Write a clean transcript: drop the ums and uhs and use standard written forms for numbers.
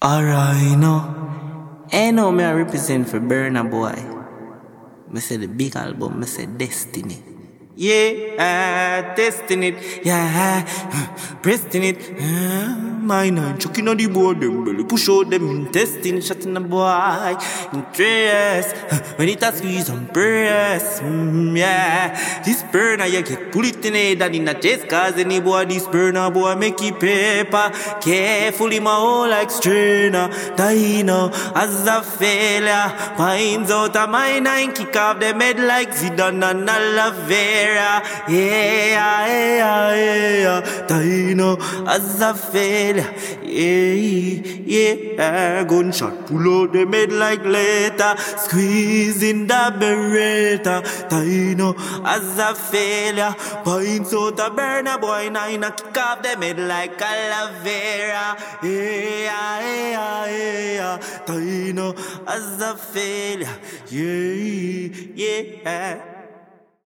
Alright, no. Ain't no me I represent for Burna Boy. Me say the big album, me say Destiny. Yeah, Destiny. Yeah, pressing it. My nine chucking on the board, them belly push out them intestine, shutting the boy. Interest when it a squeeze and press. Yeah, this burner you get pull it in head and in a chest, cause any boy this burner boy make it paper. Carefully my whole like strainer. Dino as a failure, finds out a my nine kick off them head like Zidane and aloe vera. Yeah, Dino as a failure. Yeah, gunshot pull out them head like later, squeezing the beretta. Dino as a failure, points out a Burna Boy nine a kick off them head like aloe vera. Yeah, Dino as a failure. Yeah.